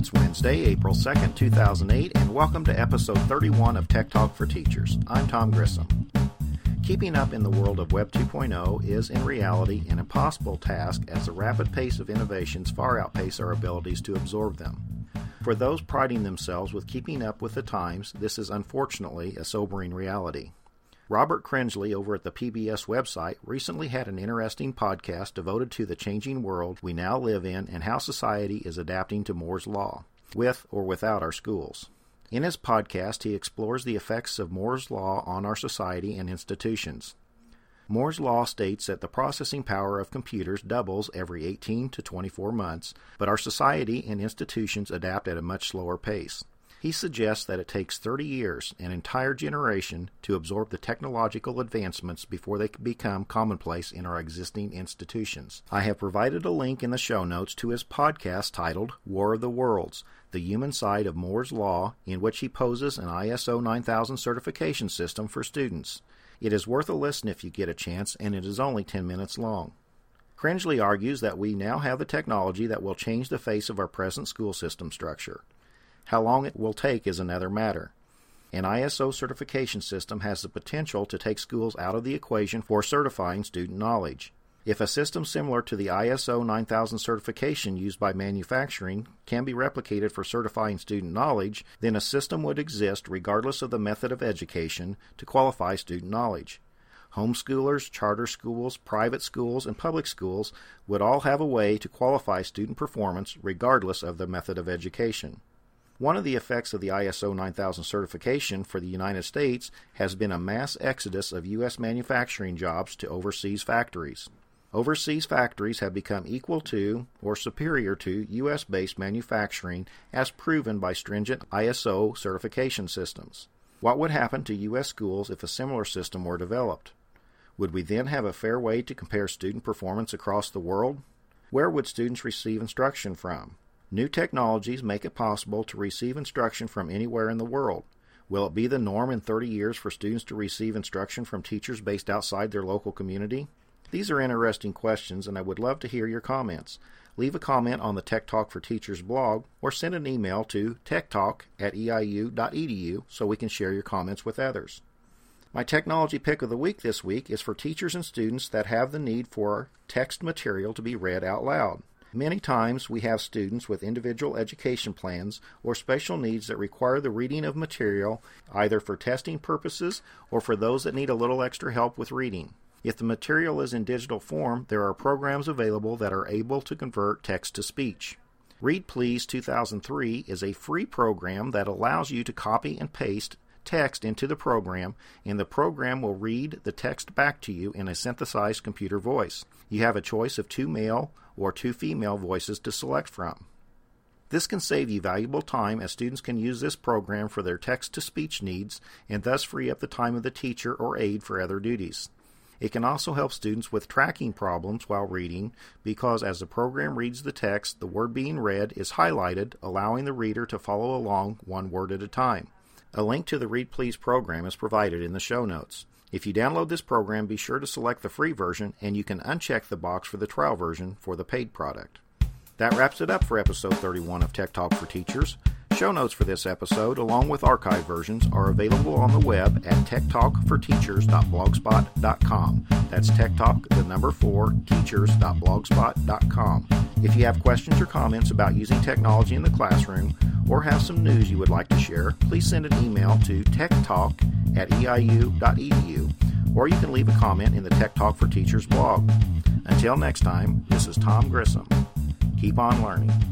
It's Wednesday, April 2nd, 2008, and welcome to episode 31 of Tech Talk for Teachers. I'm Tom Grissom. Keeping up in the world of Web 2.0 is, in reality, an impossible task as the rapid pace of innovations far outpace our abilities to absorb them. For those priding themselves with keeping up with the times, this is unfortunately a sobering reality. Robert Cringely over at the PBS website recently had an interesting podcast devoted to the changing world we now live in and how society is adapting to Moore's Law, with or without our schools. In his podcast, he explores the effects of Moore's Law on our society and institutions. Moore's Law states that the processing power of computers doubles every 18 to 24 months, but our society and institutions adapt at a much slower pace. He suggests that it takes 30 years, an entire generation, to absorb the technological advancements before they become commonplace in our existing institutions. I have provided a link in the show notes to his podcast titled War of the Worlds, the Human Side of Moore's Law, in which he poses an ISO 9000 certification system for students. It is worth a listen if you get a chance, and it is only 10 minutes long. Cringely argues that we now have the technology that will change the face of our present school system structure. How long it will take is another matter. An ISO certification system has the potential to take schools out of the equation for certifying student knowledge. If a system similar to the ISO 9000 certification used by manufacturing can be replicated for certifying student knowledge, then a system would exist regardless of the method of education to qualify student knowledge. Homeschoolers, charter schools, private schools, and public schools would all have a way to qualify student performance regardless of the method of education. One of the effects of the ISO 9000 certification for the United States has been a mass exodus of U.S. manufacturing jobs to overseas factories. Overseas factories have become equal to or superior to U.S.-based manufacturing as proven by stringent ISO certification systems. What would happen to U.S. schools if a similar system were developed? Would we then have a fair way to compare student performance across the world? Where would students receive instruction from? New technologies make it possible to receive instruction from anywhere in the world. Will it be the norm in 30 years for students to receive instruction from teachers based outside their local community? These are interesting questions, and I would love to hear your comments. Leave a comment on the Tech Talk for Teachers blog, or send an email to techtalk@eiu.edu so we can share your comments with others. My technology pick of the week this week is for teachers and students that have the need for text material to be read out loud. Many times we have students with individual education plans or special needs that require the reading of material either for testing purposes or for those that need a little extra help with reading. If the material is in digital form, there are programs available that are able to convert text to speech. Read Please 2003 is a free program that allows you to copy and paste text into the program, and the program will read the text back to you in a synthesized computer voice. You have a choice of 2 male or 2 female voices to select from. This can save you valuable time as students can use this program for their text-to-speech needs and thus free up the time of the teacher or aide for other duties. It can also help students with tracking problems while reading because as the program reads the text, the word being read is highlighted, allowing the reader to follow along one word at a time. A link to the Read Please program is provided in the show notes. If you download this program, be sure to select the free version, and you can uncheck the box for the trial version for the paid product. That wraps it up for episode 31 of Tech Talk for Teachers. Show notes for this episode, along with archive versions, are available on the web at techtalkforteachers.blogspot.com. That's techtalk, the number 4, teachers.blogspot.com. If you have questions or comments about using technology in the classroom, or have some news you would like to share, please send an email to techtalk@eiu.edu, or you can leave a comment in the Tech Talk for Teachers blog. Until next time, this is Tom Grissom. Keep on learning.